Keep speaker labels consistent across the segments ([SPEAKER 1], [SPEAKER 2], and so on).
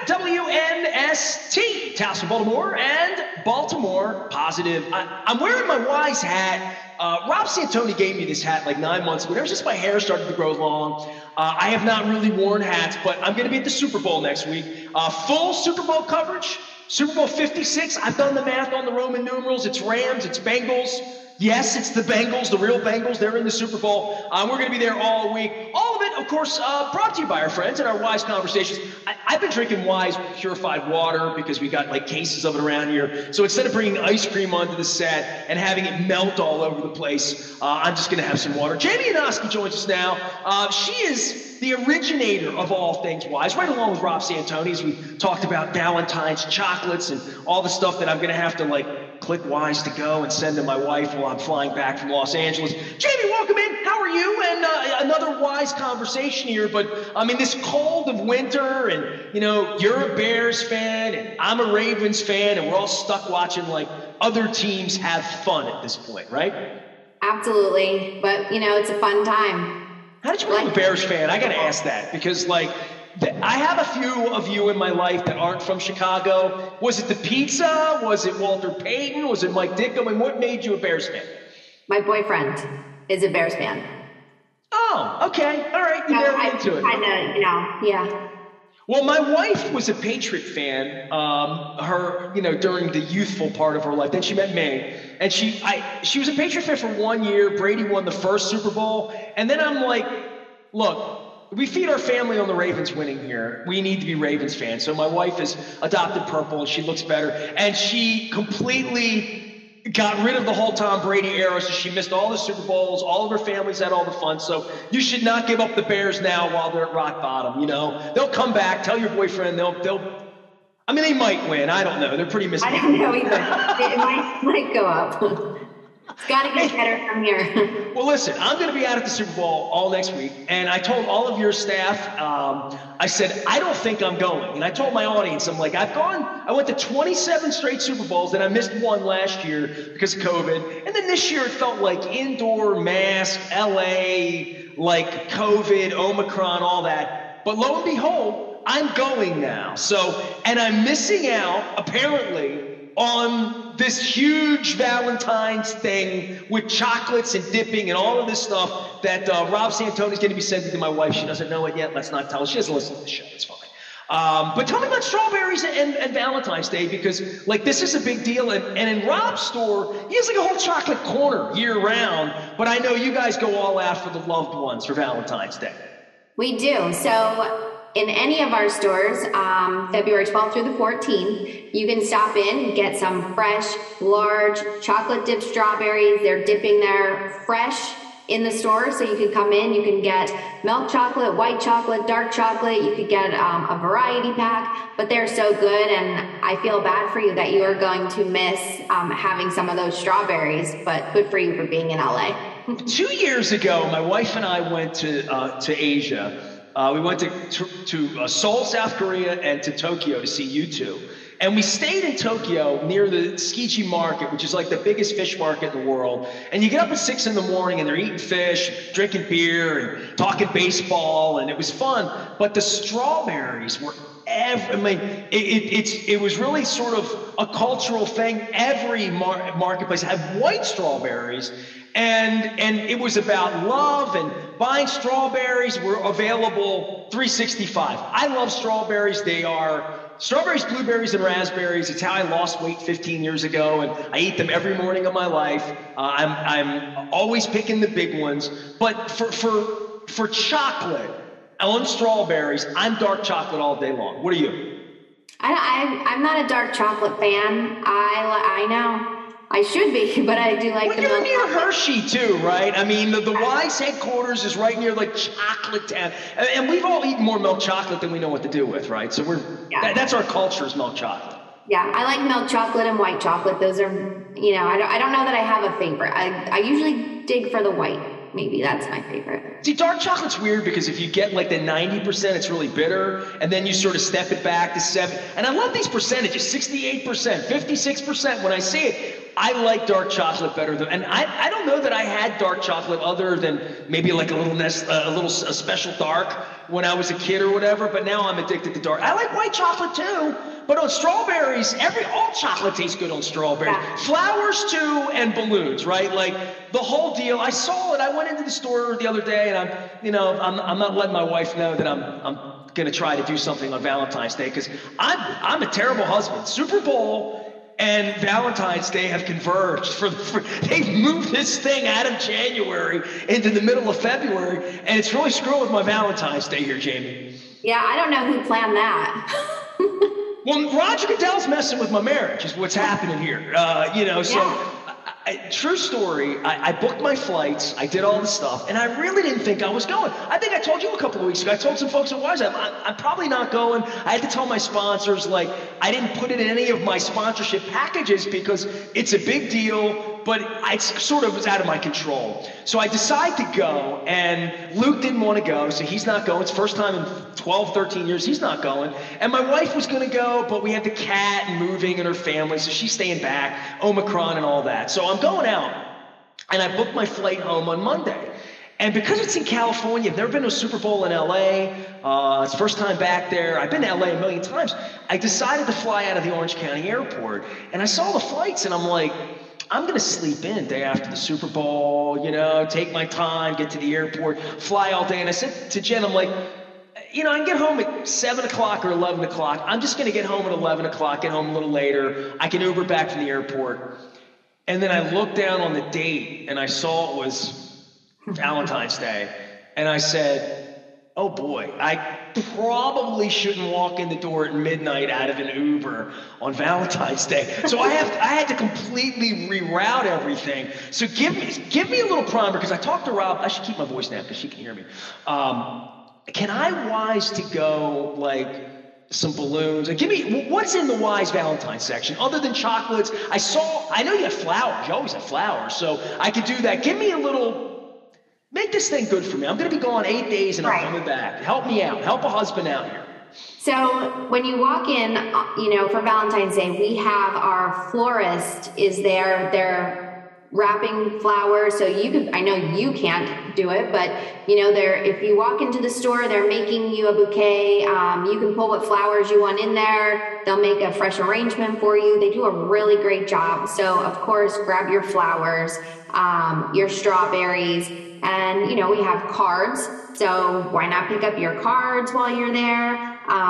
[SPEAKER 1] WNST, Towson, Baltimore, and Baltimore Positive. I'm wearing my Wise hat. Rob Santoni gave me this hat like 9 months ago. Ever since my hair started to grow long, I have not really worn hats, but I'm going to be at the Super Bowl next week. Full Super Bowl coverage, Super Bowl 56. I've done the math on the Roman numerals. It's Rams, it's Bengals. Yes, it's the Bengals, the real Bengals. They're in the Super Bowl. We're going to be there all week. All of it, of course, brought to you by our friends and our Wise Conversations. I've been drinking Wise purified water because we got like cases of it around here. So instead of bringing ice cream onto the set and having it melt all over the place, I'm just going to have some water. Jamie Yanoski joins us now. She is the originator of all things Wise, right along with Rob Santoni, as we talked about Valentine's chocolates and all the stuff that I'm going to have to click Wise to go and send to my wife while I'm flying back from Los Angeles. Jamie, welcome in. How are you? And another Wise conversation here, but I mean, this cold of winter, and you're a Bears fan and I'm a Ravens fan, and we're all stuck watching other teams have fun at this point, right?
[SPEAKER 2] Absolutely. But it's a fun time.
[SPEAKER 1] How did you become a Bears fan? I got to ask that because I have a few of you in my life that aren't from Chicago. Was it the pizza? Was it Walter Payton? Was it Mike Ditka? And what made you a Bears fan?
[SPEAKER 2] My boyfriend is a Bears fan.
[SPEAKER 1] Oh, okay. All right. You're into it.
[SPEAKER 2] Yeah.
[SPEAKER 1] Well, my wife was a Patriot fan, during the youthful part of her life. Then she met me, and she was a Patriot fan for 1 year. Brady won the first Super Bowl, and then I'm like, look, we feed our family on the Ravens winning here. We need to be Ravens fans. So my wife has adopted purple, and she looks better, and she completely got rid of the whole Tom Brady era, so she missed all the Super Bowls. All of her family's had all the fun. So you should not give up the Bears now while they're at rock bottom. They'll come back. Tell your boyfriend they might win. I don't know. They're pretty misguided.
[SPEAKER 2] I don't know either. It might go up. It's got to get better from here.
[SPEAKER 1] Well, listen, I'm going to be out at the Super Bowl all next week, and I told all of your staff, I said, I don't think I'm going. And I told my audience, I'm like, I went to 27 straight Super Bowls, and I missed one last year because of COVID. And then this year it felt like indoor, mask, LA, COVID, Omicron, all that. But lo and behold, I'm going now. And I'm missing out, apparently, on this huge Valentine's thing with chocolates and dipping and all of this stuff that Rob Santoni's going to be sending to my wife. She doesn't know it yet. Let's not tell her. She doesn't listen to the show. It's fine. But tell me about strawberries and Valentine's Day, because this is a big deal. And in Rob's store, he has a whole chocolate corner year round. But I know you guys go all out for the loved ones for Valentine's Day.
[SPEAKER 2] We do. So in any of our stores, February 12th through the 14th, you can stop in, get some fresh, large chocolate dipped strawberries. They're dipping there fresh in the store. So you can come in, you can get milk chocolate, white chocolate, dark chocolate. You could get a variety pack, but they're so good. And I feel bad for you that you are going to miss having some of those strawberries, but good for you for being in LA.
[SPEAKER 1] 2 years ago, my wife and I went to Asia. We went to Seoul, South Korea, and to Tokyo to see U2. And we stayed in Tokyo near the Tsukiji Market, which is the biggest fish market in the world. And you get up at 6 in the morning and they're eating fish, drinking beer, and talking baseball, and it was fun. But the strawberries were it was really sort of a cultural thing. Every marketplace had white strawberries. And it was about love, and buying strawberries were available 365. I love strawberries. They are strawberries, blueberries, and raspberries. It's how I lost weight 15 years ago, and I eat them every morning of my life. I'm always picking the big ones. But for chocolate on strawberries, I'm dark chocolate all day long. What are you?
[SPEAKER 2] I'm not a dark chocolate fan. I know. I should be, but I do like the milk.
[SPEAKER 1] You're near Hershey too, right? I mean, the Wise headquarters is right near Chocolate Town, and we've all eaten more milk chocolate than we know what to do with, right? So that's our culture is milk chocolate.
[SPEAKER 2] Yeah, I like milk chocolate and white chocolate. Those are, I don't know that I have a favorite. I usually dig for the white. Maybe that's my favorite.
[SPEAKER 1] See, dark chocolate's weird because if you get the 90%, it's really bitter, and then you sort of step it back to 7. And I love these percentages: 68%, 56%. When I see it. I like dark chocolate better than, and I don't know that I had dark chocolate other than maybe like a special dark when I was a kid or whatever, but now I'm addicted to dark. I like white chocolate too, but on strawberries, all chocolate tastes good on strawberries.
[SPEAKER 2] Yeah.
[SPEAKER 1] Flowers too, and balloons, right? Like the whole deal. I saw it. I went into the store the other day, and I'm not letting my wife know that I'm going to try to do something on Valentine's Day, because I'm a terrible husband. Super Bowl and Valentine's Day have converged. They've moved this thing out of January into the middle of February, and it's really screwing with my Valentine's Day here, Jamie.
[SPEAKER 2] Yeah, I don't know who planned that.
[SPEAKER 1] Well, Roger Goodell's messing with my marriage is what's happening here. True story, I booked my flights, I did all the stuff, and I really didn't think I was going. I think I told you a couple of weeks ago, I told some folks at Wise, I'm probably not going. I had to tell my sponsors, like, I didn't put it in any of my sponsorship packages because it's a big deal, but it sort of was out of my control. So I decided to go, and Luke didn't want to go, so he's not going. It's the first time in 12, 13 years he's not going. And my wife was going to go, but we had the cat and moving and her family, so she's staying back, Omicron and all that. So I'm going out, and I booked my flight home on Monday. And because it's in California, I've never been to a Super Bowl in LA. It's the first time back there. I've been to LA a million times. I decided to fly out of the Orange County airport, and I saw the flights, and I'm like, I'm going to sleep in day after the Super Bowl, take my time, get to the airport, fly all day. And I said to Jen, I'm like, I can get home at 7 o'clock or 11 o'clock. I'm just going to get home at 11 o'clock, get home a little later. I can Uber back from the airport. And then I looked down on the date, and I saw it was Valentine's Day. And I said, oh boy, I probably shouldn't walk in the door at midnight out of an Uber on Valentine's Day. So I had to completely reroute everything. So give me a little primer, because I talked to Rob. I should keep my voice now because she can hear me. Can I Wise to go like some balloons? And give me, what's in the Wise Valentine's section other than chocolates? I know you have flowers. You always have flowers. So I could do that. Give me a little. Make this thing good for me. I'm going to be gone 8 days, and I'm coming back. Help me out. Help a husband out here.
[SPEAKER 2] So when you walk in, for Valentine's Day, we have our florist is there. They're wrapping flowers. So I know you can't do it, but if you walk into the store, they're making you a bouquet. You can pull what flowers you want in there. They'll make a fresh arrangement for you. They do a really great job. So of course, grab your flowers, your strawberries, and we have cards. So why not pick up your cards while you're there?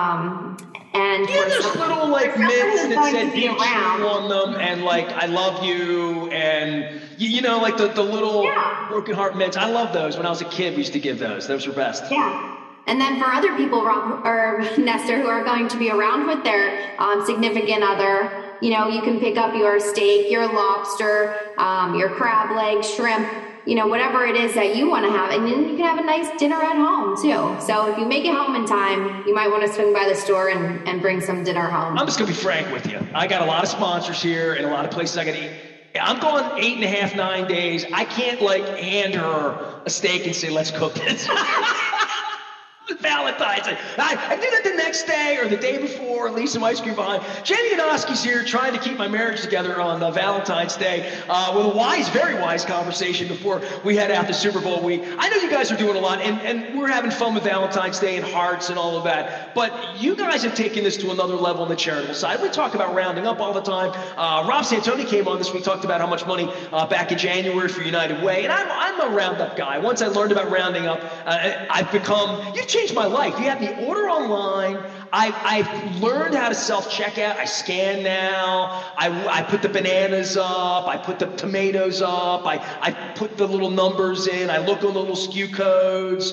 [SPEAKER 2] And
[SPEAKER 1] there's little like mitts that said "Be around" on them, and like "I love you," and like the little broken heart mitts. I love those. When I was a kid, we used to give those. Those were best.
[SPEAKER 2] Yeah. And then for other people, Rob or Nestor, who are going to be around with their significant other, you can pick up your steak, your lobster, your crab leg, shrimp, whatever it is that you want to have. And then you can have a nice dinner at home too. So if you make it home in time, you might want to swing by the store and bring some dinner home. I'm
[SPEAKER 1] just going to be frank with you. I got a lot of sponsors here and a lot of places I got to eat. I'm going 8.5, 9 days. I can't hand her a steak and say, let's cook this. Valentine's Day. I do that the next day or the day before, leave some ice cream behind. Jamie Ganoski's here trying to keep my marriage together on Valentine's Day with a very wise conversation before we head out to Super Bowl week. I know you guys are doing a lot, and we're having fun with Valentine's Day and hearts and all of that, but you guys have taken this to another level on the charitable side. We talk about rounding up all the time. Rob Santoni came on this week, talked about how much money back in January for United Way, and I'm a roundup guy. Once I learned about rounding up, you've changed my life. You have me order online. I've learned how to self-checkout. I scan now. I put the bananas up. I put the tomatoes up. I put the little numbers in. I look on the little SKU codes.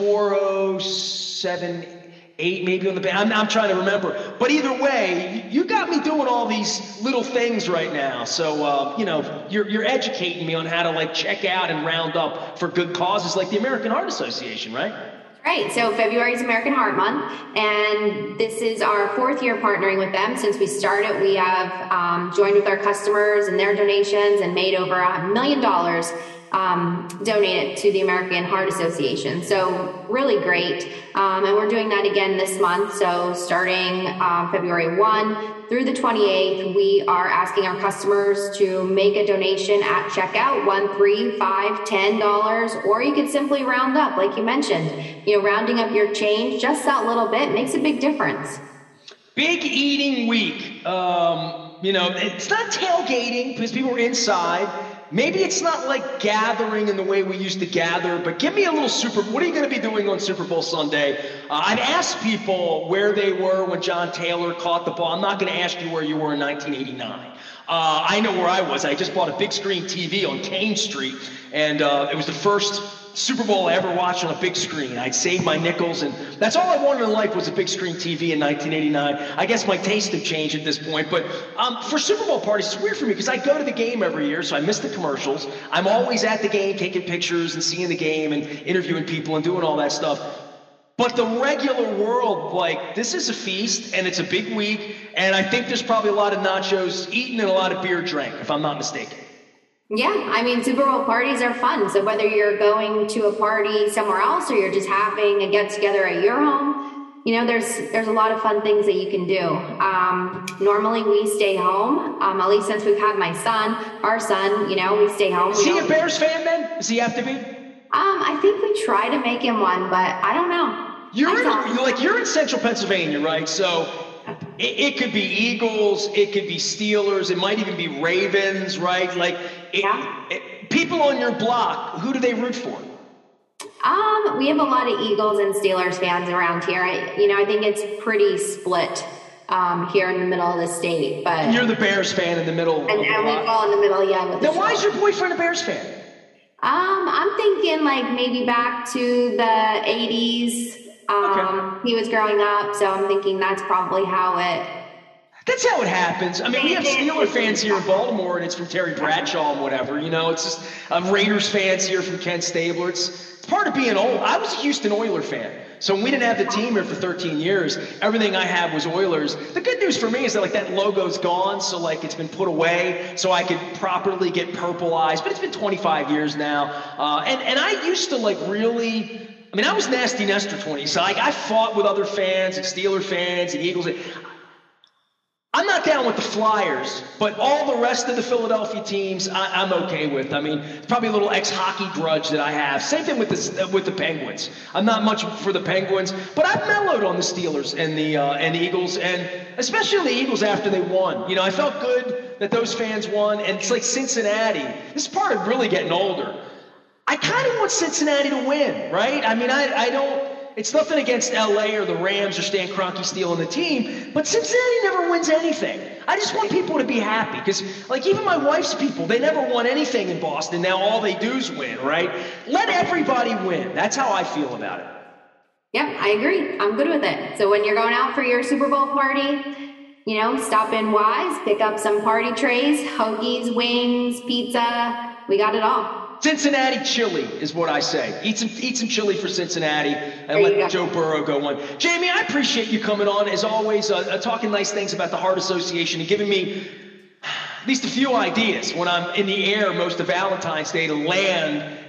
[SPEAKER 1] 4078 maybe on the band. I'm trying to remember. But either way, you got me doing all these little things right now. So, you're educating me on how to check out and round up for good causes like the American Heart Association, right?
[SPEAKER 2] Right. So February is American Heart Month, and this is our 4th year partnering with them. Since we started, we have joined with our customers and their donations and made over $1 million donate it to the American Heart Association. So really great. And we're doing that again this month. So starting February 1 through the 28th, we are asking our customers to make a donation at checkout, $1, $3, $5, $10, or you could simply round up, like you mentioned. You know, rounding up your change just that little bit makes a big difference.
[SPEAKER 1] Big eating week. You know, it's not tailgating because people are inside. Maybe it's not like gathering in the way we used to gather, but give me a little what are you going to be doing on Super Bowl Sunday? I've asked people where they were when John Taylor caught the ball. I'm not going to ask you where you were in 1989. I know where I was. I just bought a big screen TV on Kane Street, and it was the first Super Bowl I ever watched on a big screen. I'd saved my nickels, and that's all I wanted in life was a big screen TV in 1989. I guess my taste have changed at this point, but for Super Bowl parties, it's weird for me because I go to the game every year, so I miss the commercials. I'm always at the game taking pictures and seeing the game and interviewing people and doing all that stuff. But the regular world, like, this is a feast, and it's a big week, and I think there's probably a lot of nachos eaten and a lot of beer drank, if I'm not mistaken.
[SPEAKER 2] Yeah, I mean, Super Bowl parties are fun. So whether you're going to a party somewhere else or you're just having a get-together at your home, you know, there's a lot of fun things that you can do. Normally we stay home, at least since we've had our son, you know, we stay home.
[SPEAKER 1] Is he a Bears fan then? Does he have to be?
[SPEAKER 2] I think we try to make him one, but I don't know.
[SPEAKER 1] You're in central Pennsylvania, right? So it could be Eagles, it could be Steelers, it might even be Ravens, right? Like, people on your block, who do they root for?
[SPEAKER 2] We have a lot of Eagles and Steelers fans around here. I think it's pretty split here in the middle of the state. But
[SPEAKER 1] and you're the Bears fan in the middle.
[SPEAKER 2] And we fall in the middle, yeah.
[SPEAKER 1] Then why is your boyfriend a Bears fan?
[SPEAKER 2] I'm thinking like maybe back to the 80s. Okay. He was growing up, so I'm thinking that's probably how it...
[SPEAKER 1] That's how it happens. I mean, we have Steeler fans here in Baltimore, and it's from Terry Bradshaw and whatever. You know, it's just Raiders fans here from Ken Stabler. It's part of being old. I was a Houston Oiler fan. So when we didn't have the team here for 13 years, everything I had was Oilers. The good news for me is that, like, that logo's gone, so, like, it's been put away so I could properly get purple eyes. But it's been 25 years now. And I used to, like, really... I mean, I was Nasty Nestor 20, so I fought with other fans and Steeler fans and Eagles. I'm not down with the Flyers, but all the rest of the Philadelphia teams I'm okay with. I mean, it's probably a little ex-hockey grudge that I have. Same thing with the Penguins. I'm not much for the Penguins, but I've mellowed on the Steelers and the Eagles, and especially on the Eagles after they won. You know, I felt good that those fans won, and it's like Cincinnati. This is part of really getting older. I kind of want Cincinnati to win, right? I mean, I don't, it's nothing against LA or the Rams or Stan Kroenke stealing the team, but Cincinnati never wins anything. I just want people to be happy because, like, even my wife's people, they never won anything in Boston. Now all they do is win, right? Let everybody win. That's how I feel about it.
[SPEAKER 2] Yep, I agree. I'm good with it. So when you're going out for your Super Bowl party, you know, stop in Wise, pick up some party trays, hoagies, wings, pizza. We got it all.
[SPEAKER 1] Cincinnati chili is what I say. Eat some chili for Cincinnati and let Joe Burrow go on. Jamie, I appreciate you coming on, as always, talking nice things about the Heart Association and giving me at least a few ideas when I'm in the air most of Valentine's Day to land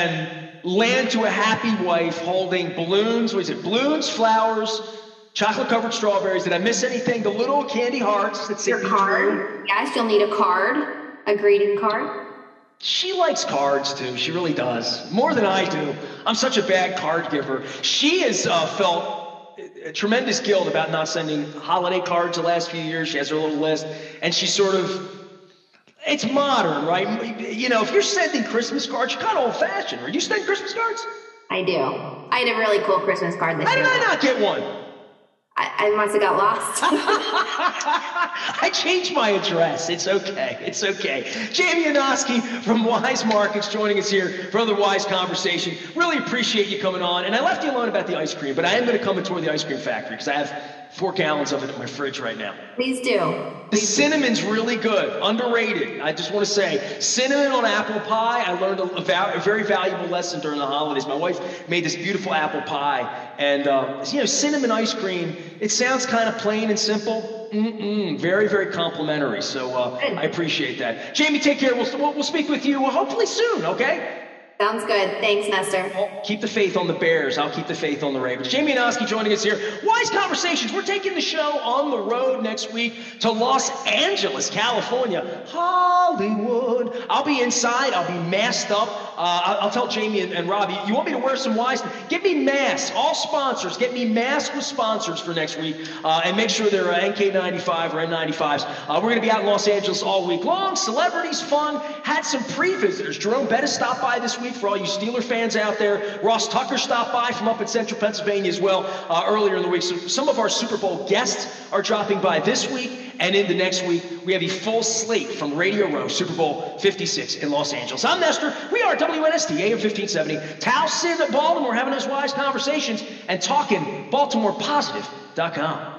[SPEAKER 1] to a happy wife holding balloons. What is it? Balloons, flowers, chocolate-covered strawberries. Did I miss anything? The little candy hearts that say
[SPEAKER 2] your card. Yes, you'll need a card, a greeting card.
[SPEAKER 1] She likes cards, too. She really does. More than I do. I'm such a bad card giver. She has felt a tremendous guilt about not sending holiday cards the last few years. She has her little list. And she sort of... It's modern, right? You know, if you're sending Christmas cards, you're kind of old-fashioned. Are you sending Christmas cards?
[SPEAKER 2] I do. I had a really cool Christmas card this year.
[SPEAKER 1] How did I not get one?
[SPEAKER 2] I must have got lost.
[SPEAKER 1] I changed my address. It's okay. It's okay. Jamie Yanofsky from Wise Markets joining us here for another Wise Conversation. Really appreciate you coming on. And I left you alone about the ice cream, but I am going to come and tour the ice cream factory because I have 4 gallons of it in my fridge right now.
[SPEAKER 2] Please do.
[SPEAKER 1] The cinnamon's really good, underrated. I just want to say, cinnamon on apple pie. I learned a very valuable lesson during the holidays. My wife made this beautiful apple pie, and cinnamon ice cream. It sounds kind of plain and simple. Very, very complimentary. So I appreciate that. Jamie, take care. We'll speak with you hopefully soon. Okay.
[SPEAKER 2] Sounds good. Thanks, Nestor.
[SPEAKER 1] Well, keep the faith on the Bears. I'll keep the faith on the Ravens. Jamie Anoski joining us here. Wise Conversations. We're taking the show on the road next week to Los Angeles, California, Hollywood. I'll be inside. I'll be masked up. I'll tell Jamie and Robbie, you want me to wear some Wise? Get me masks. All sponsors. Get me masks with sponsors for next week. And make sure they're NK95 or N95s. We're going to be out in Los Angeles all week long. Celebrities, fun. Had some pre-visitors. Jerome Bettis stopped by this week for all you Steeler fans out there. Ross Tucker stopped by from up in central Pennsylvania as well earlier in the week. So some of our Super Bowl guests are dropping by this week and into next week. We have a full slate from Radio Row, Super Bowl 56 in Los Angeles. I'm Nestor. We are WNST AM 1570. Towson, Baltimore, having those Wise Conversations and talking BaltimorePositive.com.